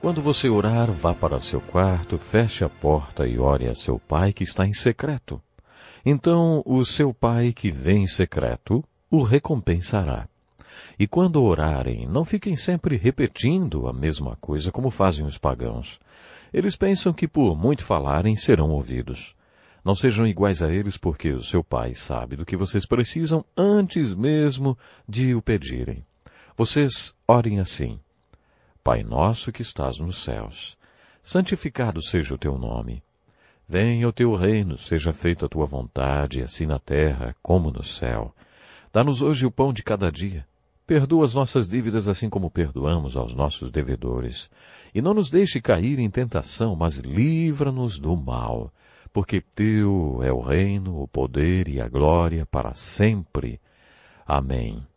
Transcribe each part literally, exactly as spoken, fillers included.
Quando você orar, vá para seu quarto, feche a porta e ore a seu pai que está em secreto. Então o seu pai que vem em secreto o recompensará. E quando orarem, não fiquem sempre repetindo a mesma coisa como fazem os pagãos. Eles pensam que por muito falarem serão ouvidos. Não sejam iguais a eles, porque o seu pai sabe do que vocês precisam antes mesmo de o pedirem. Vocês orem assim: Pai nosso que estás nos céus, santificado seja o teu nome. Venha o teu reino, seja feita a tua vontade, assim na terra como no céu. Dá-nos hoje o pão de cada dia. Perdoa as nossas dívidas assim como perdoamos aos nossos devedores. E não nos deixe cair em tentação, mas livra-nos do mal. Porque teu é o reino, o poder e a glória para sempre. Amém.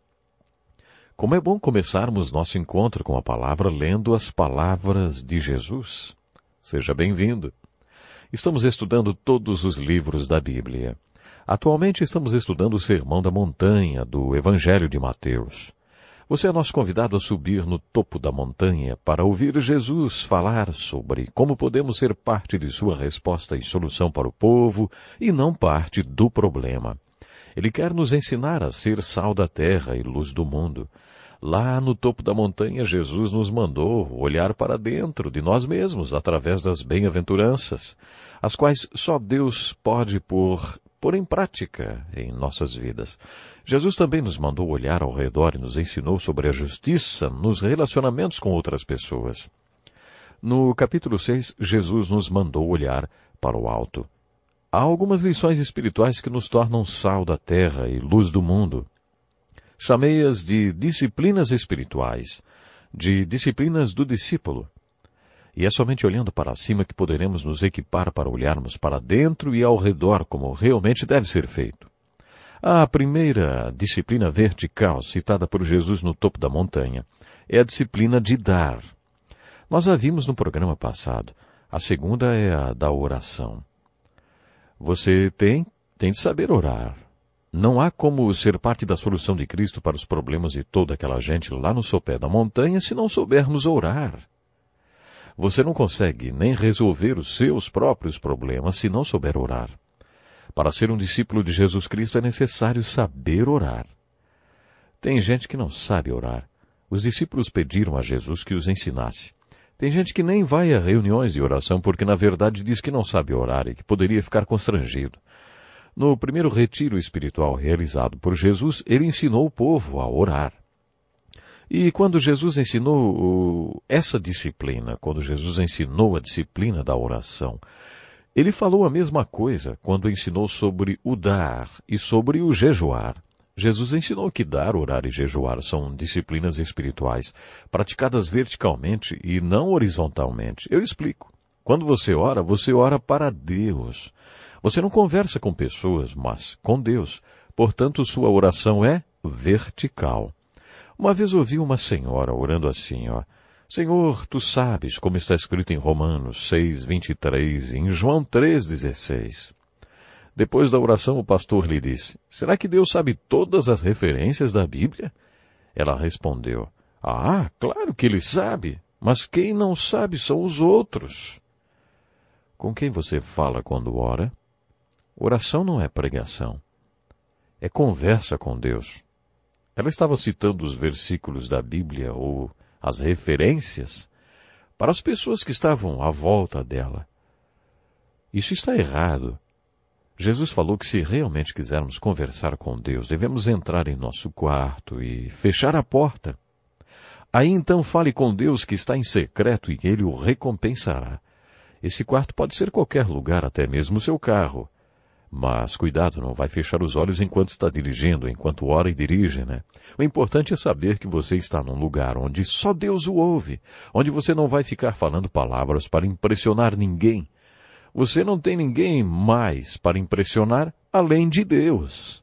Como é bom começarmos nosso encontro com a palavra lendo as palavras de Jesus. Seja bem-vindo. Estamos estudando todos os livros da Bíblia. Atualmente estamos estudando o Sermão da Montanha do Evangelho de Mateus. Você é nosso convidado a subir no topo da montanha para ouvir Jesus falar sobre como podemos ser parte de sua resposta e solução para o povo e não parte do problema. Ele quer nos ensinar a ser sal da terra e luz do mundo. Lá no topo da montanha, Jesus nos mandou olhar para dentro de nós mesmos através das bem-aventuranças, as quais só Deus pode pôr, pôr em prática em nossas vidas. Jesus também nos mandou olhar ao redor e nos ensinou sobre a justiça nos relacionamentos com outras pessoas. No capítulo seis, Jesus nos mandou olhar para o alto. Há algumas lições espirituais que nos tornam sal da terra e luz do mundo. Chamei-as de disciplinas espirituais, de disciplinas do discípulo. E é somente olhando para cima que poderemos nos equipar para olharmos para dentro e ao redor como realmente deve ser feito. A primeira disciplina vertical citada por Jesus no topo da montanha é a disciplina de dar. Nós a vimos no programa passado. A segunda é a da oração. Você tem, tem de saber orar. Não há como ser parte da solução de Cristo para os problemas de toda aquela gente lá no sopé da montanha se não soubermos orar. Você não consegue nem resolver os seus próprios problemas se não souber orar. Para ser um discípulo de Jesus Cristo é necessário saber orar. Tem gente que não sabe orar. Os discípulos pediram a Jesus que os ensinasse. Tem gente que nem vai a reuniões de oração porque na verdade diz que não sabe orar e que poderia ficar constrangido. No primeiro retiro espiritual realizado por Jesus, ele ensinou o povo a orar. E quando Jesus ensinou essa disciplina, quando Jesus ensinou a disciplina da oração, ele falou a mesma coisa quando ensinou sobre o dar e sobre o jejuar. Jesus ensinou que dar, orar e jejuar são disciplinas espirituais, praticadas verticalmente e não horizontalmente. Eu explico. Quando você ora, você ora para Deus. Você não conversa com pessoas, mas com Deus. Portanto, sua oração é vertical. Uma vez ouvi uma senhora orando assim, ó. Senhor, tu sabes como está escrito em Romanos seis, vinte e três e em João três, dezesseis. Depois da oração, o pastor lhe disse, será que Deus sabe todas as referências da Bíblia? Ela respondeu, ah, claro que ele sabe, mas quem não sabe são os outros. Com quem você fala quando ora? Oração não é pregação. É conversa com Deus. Ela estava citando os versículos da Bíblia ou as referências para as pessoas que estavam à volta dela. Isso está errado. Jesus falou que se realmente quisermos conversar com Deus, devemos entrar em nosso quarto e fechar a porta. Aí então fale com Deus que está em secreto e Ele o recompensará. Esse quarto pode ser qualquer lugar, até mesmo o seu carro. Mas cuidado, não vai fechar os olhos enquanto está dirigindo, enquanto ora e dirige, né? O importante é saber que você está num lugar onde só Deus o ouve, onde você não vai ficar falando palavras para impressionar ninguém. Você não tem ninguém mais para impressionar além de Deus.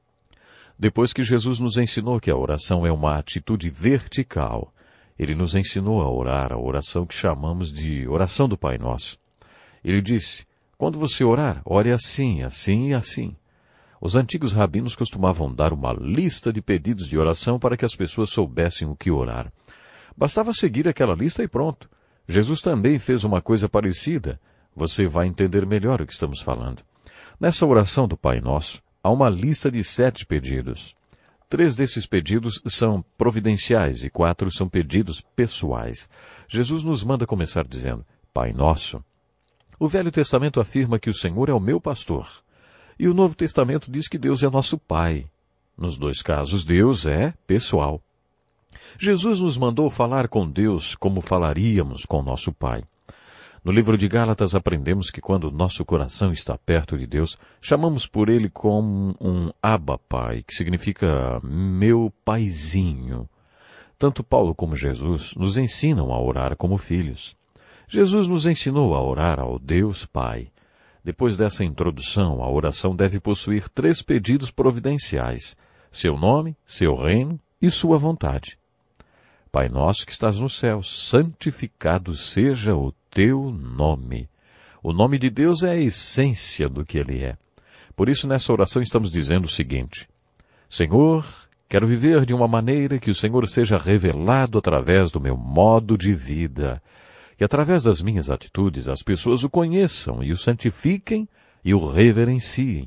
Depois que Jesus nos ensinou que a oração é uma atitude vertical, Ele nos ensinou a orar a oração que chamamos de oração do Pai Nosso. Ele disse, quando você orar, ore assim, assim e assim. Os antigos rabinos costumavam dar uma lista de pedidos de oração para que as pessoas soubessem o que orar. Bastava seguir aquela lista e pronto. Jesus também fez uma coisa parecida. Você vai entender melhor o que estamos falando. Nessa oração do Pai Nosso, há uma lista de sete pedidos. Três desses pedidos são providenciais e quatro são pedidos pessoais. Jesus nos manda começar dizendo, Pai Nosso. O Velho Testamento afirma que o Senhor é o meu pastor. E o Novo Testamento diz que Deus é nosso Pai. Nos dois casos, Deus é pessoal. Jesus nos mandou falar com Deus como falaríamos com nosso Pai. No livro de Gálatas aprendemos que quando nosso coração está perto de Deus, chamamos por Ele como um Abba Pai, que significa meu paizinho. Tanto Paulo como Jesus nos ensinam a orar como filhos. Jesus nos ensinou a orar ao Deus Pai. Depois dessa introdução, a oração deve possuir três pedidos providenciais: seu nome, seu reino e sua vontade. Pai nosso que estás no céu, santificado seja o teu nome. O nome de Deus é a essência do que Ele é. Por isso, nessa oração estamos dizendo o seguinte: Senhor, quero viver de uma maneira que o Senhor seja revelado através do meu modo de vida. Que através das minhas atitudes as pessoas o conheçam e o santifiquem e o reverenciem.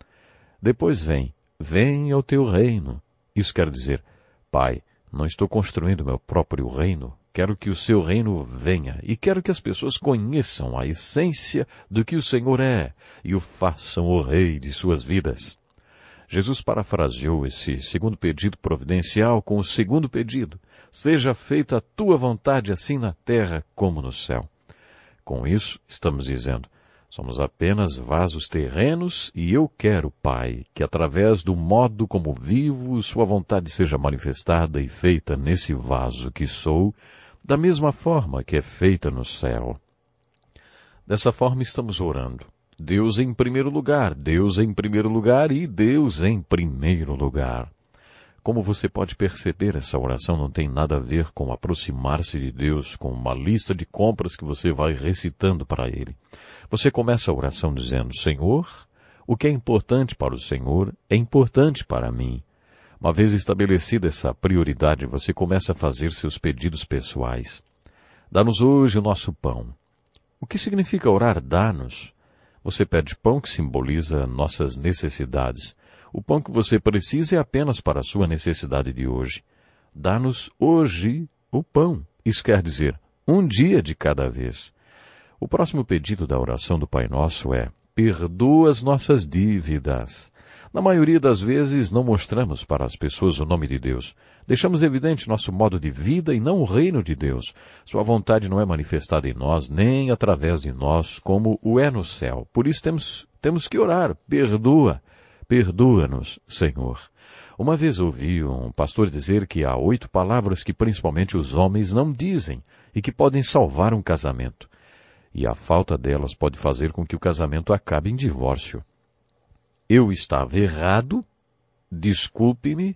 Depois vem, venha o teu reino. Isso quer dizer, Pai, não estou construindo meu próprio reino. Quero que o seu reino venha e quero que as pessoas conheçam a essência do que o Senhor é e o façam o rei de suas vidas. Jesus parafraseou esse segundo pedido providencial com o segundo pedido: seja feita a tua vontade assim na terra como no céu. Com isso, estamos dizendo, somos apenas vasos terrenos e eu quero, Pai, que através do modo como vivo, sua vontade seja manifestada e feita nesse vaso que sou, da mesma forma que é feita no céu. Dessa forma estamos orando. Deus em primeiro lugar, Deus em primeiro lugar e Deus em primeiro lugar. Como você pode perceber, essa oração não tem nada a ver com aproximar-se de Deus, com uma lista de compras que você vai recitando para Ele. Você começa a oração dizendo, Senhor, o que é importante para o Senhor é importante para mim. Uma vez estabelecida essa prioridade, você começa a fazer seus pedidos pessoais. Dá-nos hoje o nosso pão. O que significa orar dá-nos? Você pede pão que simboliza nossas necessidades. O pão que você precisa é apenas para a sua necessidade de hoje. Dá-nos hoje o pão. Isso quer dizer, um dia de cada vez. O próximo pedido da oração do Pai Nosso é, perdoa as nossas dívidas. Na maioria das vezes não mostramos para as pessoas o nome de Deus. Deixamos evidente nosso modo de vida e não o reino de Deus. Sua vontade não é manifestada em nós, nem através de nós, como o é no céu. Por isso temos, temos que orar, perdoa. Perdoa-nos, Senhor. Uma vez ouvi um pastor dizer que há oito palavras que principalmente os homens não dizem e que podem salvar um casamento. E a falta delas pode fazer com que o casamento acabe em divórcio. Eu estava errado, desculpe-me.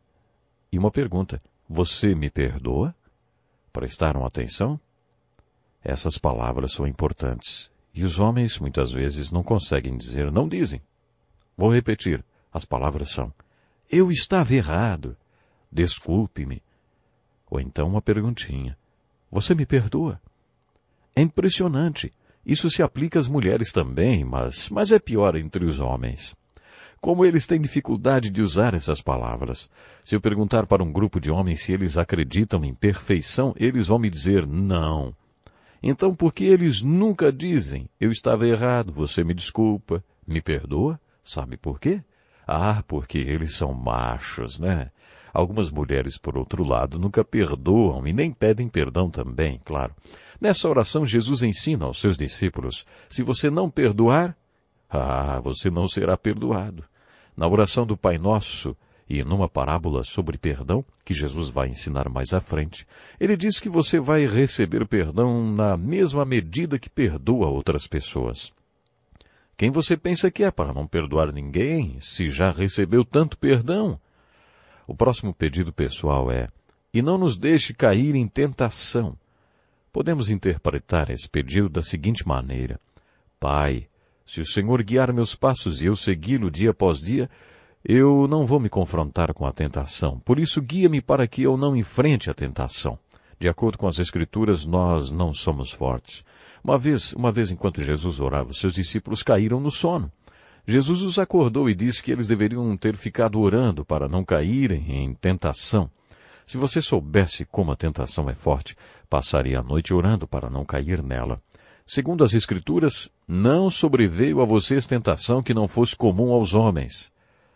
E uma pergunta, você me perdoa? Prestaram atenção? Essas palavras são importantes e os homens muitas vezes não conseguem dizer, não dizem. Vou repetir, as palavras são, eu estava errado, desculpe-me. Ou então uma perguntinha, você me perdoa? É impressionante, isso se aplica às mulheres também, mas, mas é pior entre os homens. Como eles têm dificuldade de usar essas palavras. Se eu perguntar para um grupo de homens se eles acreditam em perfeição, eles vão me dizer não. Então por que eles nunca dizem, eu estava errado, você me desculpa, me perdoa? Sabe por quê? Ah, porque eles são machos, né? Algumas mulheres, por outro lado, nunca perdoam e nem pedem perdão também, claro. Nessa oração, Jesus ensina aos seus discípulos, se você não perdoar, ah, você não será perdoado. Na oração do Pai Nosso e numa parábola sobre perdão, que Jesus vai ensinar mais à frente, ele diz que você vai receber perdão na mesma medida que perdoa outras pessoas. Quem você pensa que é para não perdoar ninguém, se já recebeu tanto perdão? O próximo pedido pessoal é, e não nos deixe cair em tentação. Podemos interpretar esse pedido da seguinte maneira, Pai, se o Senhor guiar meus passos e eu segui-lo dia após dia, eu não vou me confrontar com a tentação. Por isso, guia-me para que eu não enfrente a tentação. De acordo com as Escrituras, nós não somos fortes. Uma vez, uma vez enquanto Jesus orava, seus discípulos caíram no sono. Jesus os acordou e disse que eles deveriam ter ficado orando para não caírem em tentação. Se você soubesse como a tentação é forte, passaria a noite orando para não cair nela. Segundo as Escrituras, não sobreveio a vocês tentação que não fosse comum aos homens.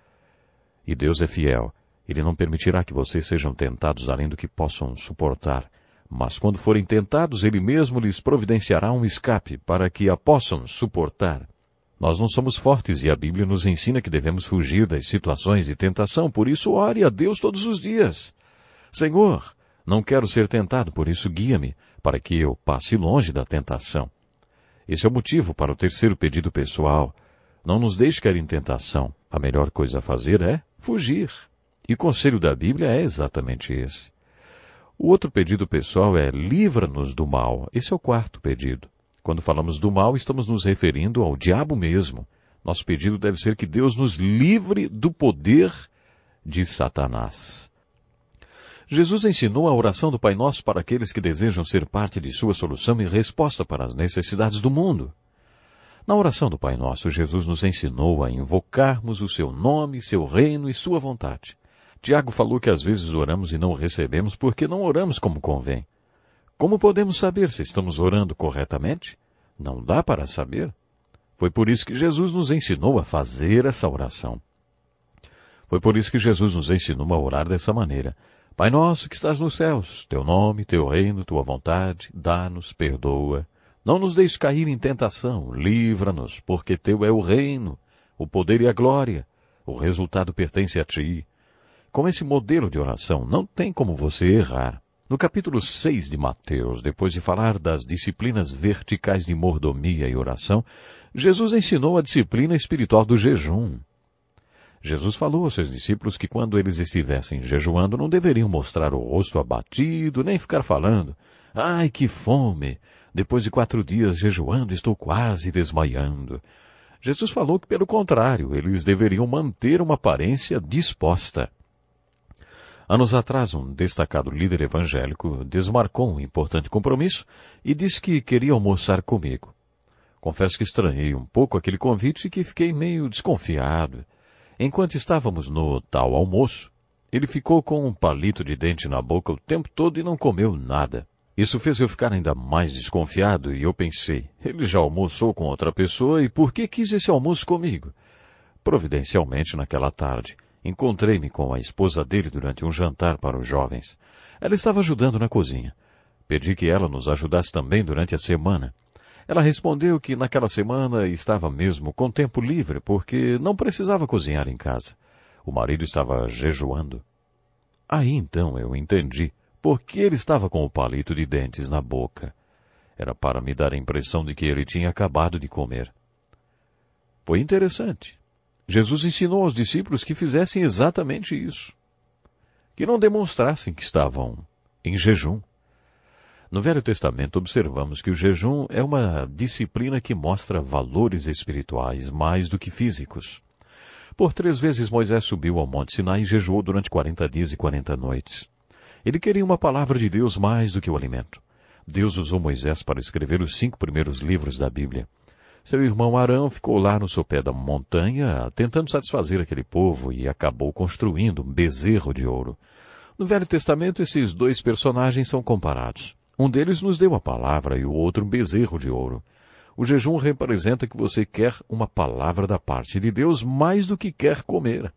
E Deus é fiel. Ele não permitirá que vocês sejam tentados além do que possam suportar. Mas quando forem tentados, Ele mesmo lhes providenciará um escape para que a possam suportar. Nós não somos fortes e a Bíblia nos ensina que devemos fugir das situações de tentação, por isso ore a Deus todos os dias. Senhor, não quero ser tentado, por isso guia-me, para que eu passe longe da tentação. Esse é o motivo para o terceiro pedido pessoal. Não nos deixe cair em tentação. A melhor coisa a fazer é fugir. E o conselho da Bíblia é exatamente esse. O outro pedido pessoal é livra-nos do mal. Esse é o quarto pedido. Quando falamos do mal, estamos nos referindo ao diabo mesmo. Nosso pedido deve ser que Deus nos livre do poder de Satanás. Jesus ensinou a oração do Pai Nosso para aqueles que desejam ser parte de sua solução e resposta para as necessidades do mundo. Na oração do Pai Nosso, Jesus nos ensinou a invocarmos o seu nome, seu reino e sua vontade. Tiago falou que às vezes oramos e não recebemos porque não oramos como convém. Como podemos saber se estamos orando corretamente? Não dá para saber. Foi por isso que Jesus nos ensinou a fazer essa oração. Foi por isso que Jesus nos ensinou a orar dessa maneira. Pai nosso que estás nos céus, teu nome, teu reino, tua vontade, dá-nos, perdoa. Não nos deixes cair em tentação, livra-nos, porque teu é o reino, o poder e a glória. O resultado pertence a ti. Com esse modelo de oração, não tem como você errar. No capítulo seis de Mateus, depois de falar das disciplinas verticais de mordomia e oração, Jesus ensinou a disciplina espiritual do jejum. Jesus falou aos seus discípulos que quando eles estivessem jejuando, não deveriam mostrar o rosto abatido, nem ficar falando, ai, que fome! Depois de quatro dias jejuando, estou quase desmaiando. Jesus falou que, pelo contrário, eles deveriam manter uma aparência disposta. Anos atrás, um destacado líder evangélico desmarcou um importante compromisso e disse que queria almoçar comigo. Confesso que estranhei um pouco aquele convite e que fiquei meio desconfiado. Enquanto estávamos no tal almoço, ele ficou com um palito de dente na boca o tempo todo e não comeu nada. Isso fez eu ficar ainda mais desconfiado e eu pensei, ele já almoçou com outra pessoa e por que quis esse almoço comigo? Providencialmente, naquela tarde, encontrei-me com a esposa dele durante um jantar para os jovens. Ela estava ajudando na cozinha. Pedi que ela nos ajudasse também durante a semana. Ela respondeu que naquela semana estava mesmo com tempo livre, porque não precisava cozinhar em casa. O marido estava jejuando. Aí então eu entendi por que ele estava com o palito de dentes na boca. Era para me dar a impressão de que ele tinha acabado de comer. Foi interessante. Jesus ensinou aos discípulos que fizessem exatamente isso. Que não demonstrassem que estavam em jejum. No Velho Testamento observamos que o jejum é uma disciplina que mostra valores espirituais mais do que físicos. Por três vezes Moisés subiu ao Monte Sinai e jejuou durante quarenta dias e quarenta noites. Ele queria uma palavra de Deus mais do que o alimento. Deus usou Moisés para escrever os cinco primeiros livros da Bíblia. Seu irmão Arão ficou lá no sopé da montanha, tentando satisfazer aquele povo e acabou construindo um bezerro de ouro. No Velho Testamento, esses dois personagens são comparados. Um deles nos deu a palavra e o outro um bezerro de ouro. O jejum representa que você quer uma palavra da parte de Deus mais do que quer comer.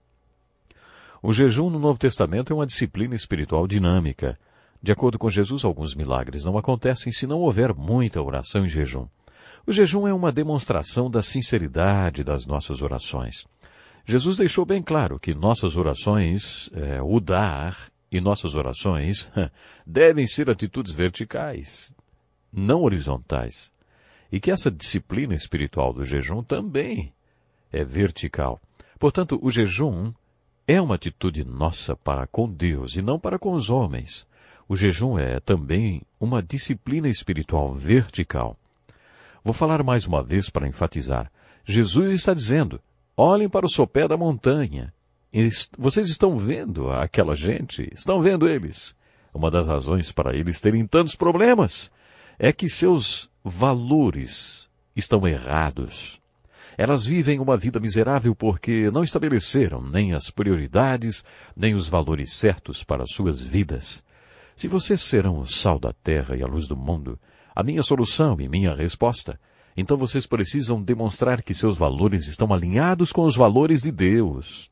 O jejum no Novo Testamento é uma disciplina espiritual dinâmica. De acordo com Jesus, alguns milagres não acontecem se não houver muita oração e jejum. O jejum é uma demonstração da sinceridade das nossas orações. Jesus deixou bem claro que nossas orações, é, o dar, e nossas orações devem ser atitudes verticais, não horizontais. E que essa disciplina espiritual do jejum também é vertical. Portanto, o jejum é uma atitude nossa para com Deus e não para com os homens. O jejum é também uma disciplina espiritual vertical. Vou falar mais uma vez para enfatizar. Jesus está dizendo, olhem para o sopé da montanha. Vocês estão vendo aquela gente? Estão vendo eles? Uma das razões para eles terem tantos problemas é que seus valores estão errados. Elas vivem uma vida miserável porque não estabeleceram nem as prioridades, nem os valores certos para suas vidas. Se vocês serão o sal da terra e a luz do mundo, a minha solução e minha resposta, então vocês precisam demonstrar que seus valores estão alinhados com os valores de Deus.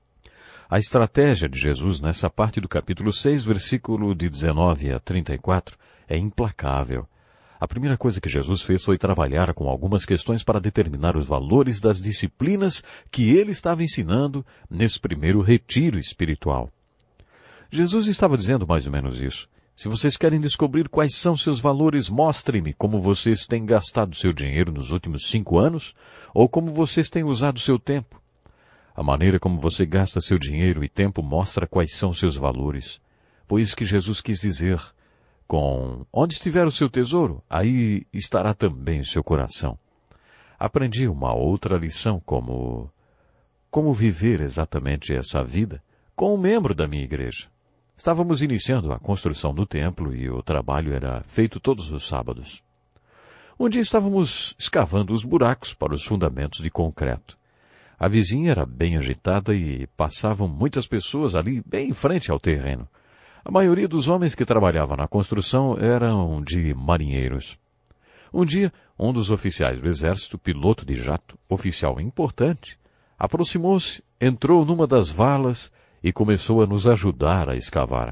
A estratégia de Jesus nessa parte do capítulo seis, versículo de dezenove a trinta e quatro, é implacável. A primeira coisa que Jesus fez foi trabalhar com algumas questões para determinar os valores das disciplinas que ele estava ensinando nesse primeiro retiro espiritual. Jesus estava dizendo mais ou menos isso. Se vocês querem descobrir quais são seus valores, mostrem-me como vocês têm gastado seu dinheiro nos últimos cinco anos ou como vocês têm usado seu tempo. A maneira como você gasta seu dinheiro e tempo mostra quais são seus valores. Foi isso que Jesus quis dizer com onde estiver o seu tesouro, aí estará também o seu coração. Aprendi uma outra lição como como viver exatamente essa vida com um membro da minha igreja. Estávamos iniciando a construção do templo e o trabalho era feito todos os sábados. Um dia estávamos escavando os buracos para os fundamentos de concreto. A vizinha era bem agitada e passavam muitas pessoas ali bem em frente ao terreno. A maioria dos homens que trabalhavam na construção eram de marinheiros. Um dia, um dos oficiais do exército, piloto de jato, oficial importante, aproximou-se, entrou numa das valas e começou a nos ajudar a escavar.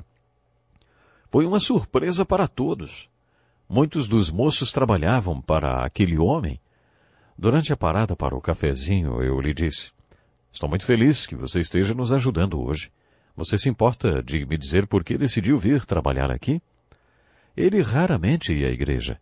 Foi uma surpresa para todos. Muitos dos moços trabalhavam para aquele homem. Durante a parada para o cafezinho, eu lhe disse, estou muito feliz que você esteja nos ajudando hoje. Você se importa de me dizer por que decidiu vir trabalhar aqui? Ele raramente ia à igreja.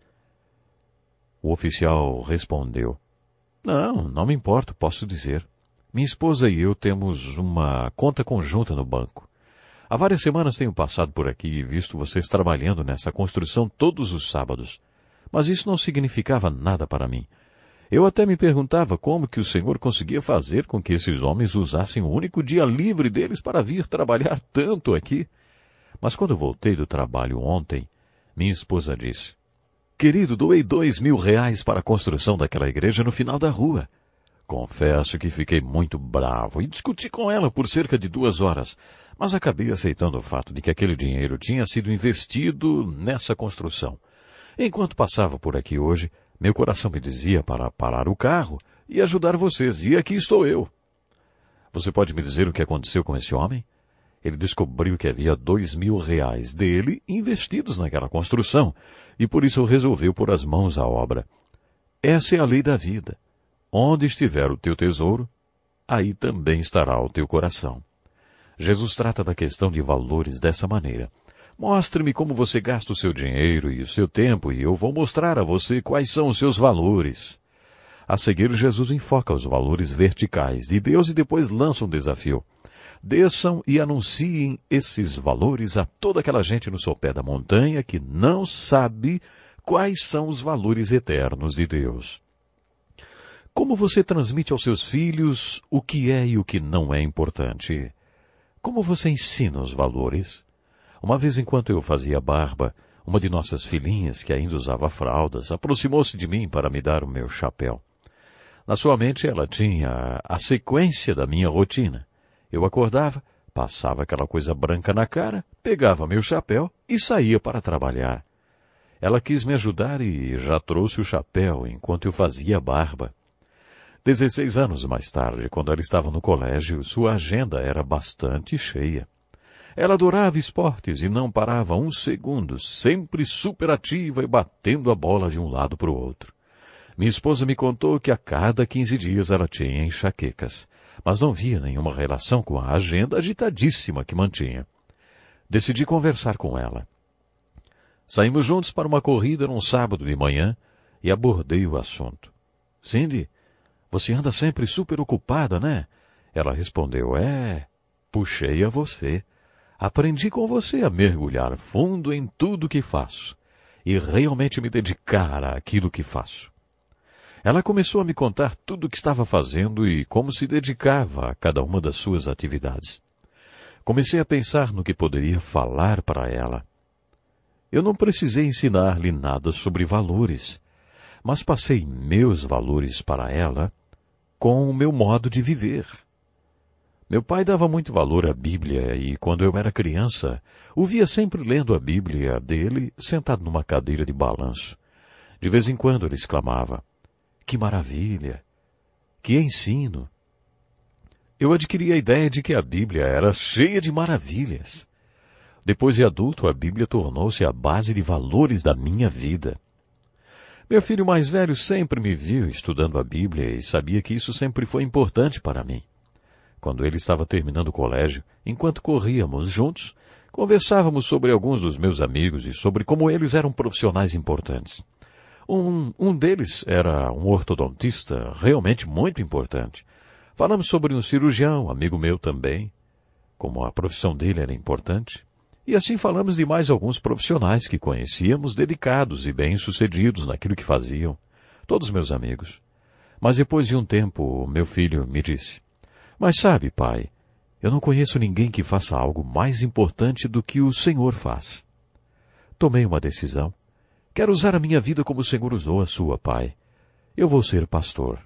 O oficial respondeu, não, não me importo, posso dizer. Minha esposa e eu temos uma conta conjunta no banco. Há várias semanas tenho passado por aqui e visto vocês trabalhando nessa construção todos os sábados. Mas isso não significava nada para mim. Eu até me perguntava como que o Senhor conseguia fazer com que esses homens usassem o único dia livre deles para vir trabalhar tanto aqui. Mas quando voltei do trabalho ontem, minha esposa disse, querido, doei dois mil reais para a construção daquela igreja no final da rua. Confesso que fiquei muito bravo e discuti com ela por cerca de duas horas, mas acabei aceitando o fato de que aquele dinheiro tinha sido investido nessa construção. Enquanto passava por aqui hoje, meu coração me dizia para parar o carro e ajudar vocês, e aqui estou eu. Você pode me dizer o que aconteceu com esse homem? Ele descobriu que havia dois mil reais dele investidos naquela construção, e por isso resolveu pôr as mãos à obra. Essa é a lei da vida. Onde estiver o teu tesouro, aí também estará o teu coração. Jesus trata da questão de valores dessa maneira. Mostre-me como você gasta o seu dinheiro e o seu tempo e eu vou mostrar a você quais são os seus valores. A seguir, Jesus enfoca os valores verticais de Deus e depois lança um desafio. Desçam e anunciem esses valores a toda aquela gente no sopé da montanha que não sabe quais são os valores eternos de Deus. Como você transmite aos seus filhos o que é e o que não é importante? Como você ensina os valores? Uma vez, enquanto eu fazia barba, uma de nossas filhinhas, que ainda usava fraldas, aproximou-se de mim para me dar o meu chapéu. Na sua mente ela tinha a sequência da minha rotina. Eu acordava, passava aquela coisa branca na cara, pegava meu chapéu e saía para trabalhar. Ela quis me ajudar e já trouxe o chapéu enquanto eu fazia barba. Dezesseis anos mais tarde, quando ela estava no colégio, sua agenda era bastante cheia. Ela adorava esportes e não parava um segundo, sempre superativa e batendo a bola de um lado para o outro. Minha esposa me contou que a cada quinze dias ela tinha enxaquecas, mas não via nenhuma relação com a agenda agitadíssima que mantinha. Decidi conversar com ela. Saímos juntos para uma corrida num sábado de manhã e abordei o assunto. Cindy, você anda sempre super ocupada, né? Ela respondeu, é, puxei a você. Aprendi com você a mergulhar fundo em tudo que faço e realmente me dedicar àquilo que faço. Ela começou a me contar tudo o que estava fazendo e como se dedicava a cada uma das suas atividades. Comecei a pensar no que poderia falar para ela. Eu não precisei ensinar-lhe nada sobre valores, mas passei meus valores para ela com o meu modo de viver. Meu pai dava muito valor à Bíblia e, quando eu era criança, o via sempre lendo a Bíblia dele, sentado numa cadeira de balanço. De vez em quando ele exclamava: "Que maravilha! Que ensino!" Eu adquiri a ideia de que a Bíblia era cheia de maravilhas. Depois de adulto, a Bíblia tornou-se a base de valores da minha vida. Meu filho mais velho sempre me viu estudando a Bíblia e sabia que isso sempre foi importante para mim. Quando ele estava terminando o colégio, enquanto corríamos juntos, conversávamos sobre alguns dos meus amigos e sobre como eles eram profissionais importantes. Um, um deles era um ortodontista realmente muito importante. Falamos sobre um cirurgião, amigo meu também, como a profissão dele era importante. E assim falamos de mais alguns profissionais que conhecíamos, dedicados e bem-sucedidos naquilo que faziam. Todos meus amigos. Mas depois de um tempo, meu filho me disse: "Mas sabe, pai, eu não conheço ninguém que faça algo mais importante do que o Senhor faz." Tomei uma decisão. Quero usar a minha vida como o Senhor usou a sua, pai. Eu vou ser pastor.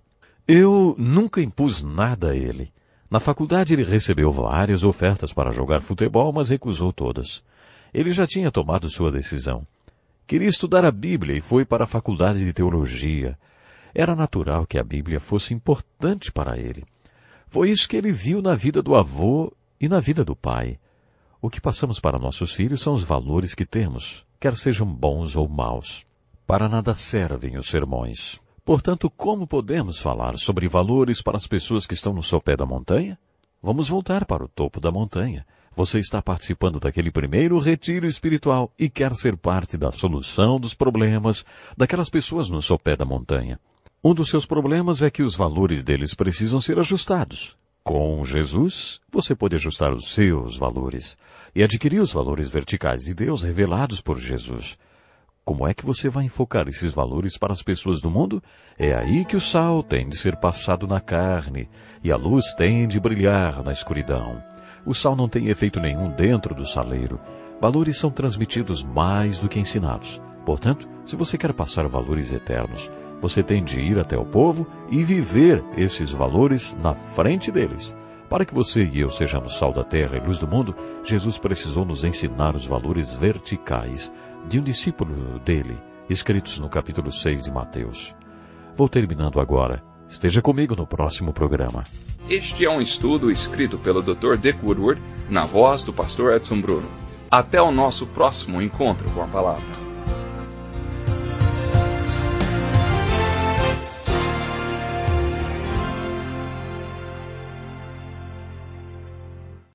Eu nunca impus nada a ele. Na faculdade ele recebeu várias ofertas para jogar futebol, mas recusou todas. Ele já tinha tomado sua decisão. Queria estudar a Bíblia e foi para a faculdade de teologia. Era natural que a Bíblia fosse importante para ele. Foi isso que ele viu na vida do avô e na vida do pai. O que passamos para nossos filhos são os valores que temos, quer sejam bons ou maus. Para nada servem os sermões. Portanto, como podemos falar sobre valores para as pessoas que estão no sopé da montanha? Vamos voltar para o topo da montanha. Você está participando daquele primeiro retiro espiritual e quer ser parte da solução dos problemas daquelas pessoas no sopé da montanha. Um dos seus problemas é que os valores deles precisam ser ajustados. Com Jesus, você pode ajustar os seus valores e adquirir os valores verticais de Deus revelados por Jesus. Como é que você vai enfocar esses valores para as pessoas do mundo? É aí que o sal tem de ser passado na carne e a luz tem de brilhar na escuridão. O sal não tem efeito nenhum dentro do saleiro. Valores são transmitidos mais do que ensinados. Portanto, se você quer passar valores eternos, você tem de ir até o povo e viver esses valores na frente deles. Para que você e eu sejamos sal da terra e luz do mundo, Jesus precisou nos ensinar os valores verticais de um discípulo dele, escritos no capítulo seis de Mateus. Vou terminando agora. Esteja comigo no próximo programa. Este é um estudo escrito pelo doutor Dick Woodward, na voz do pastor Edson Bruno. Até o nosso próximo encontro com a palavra.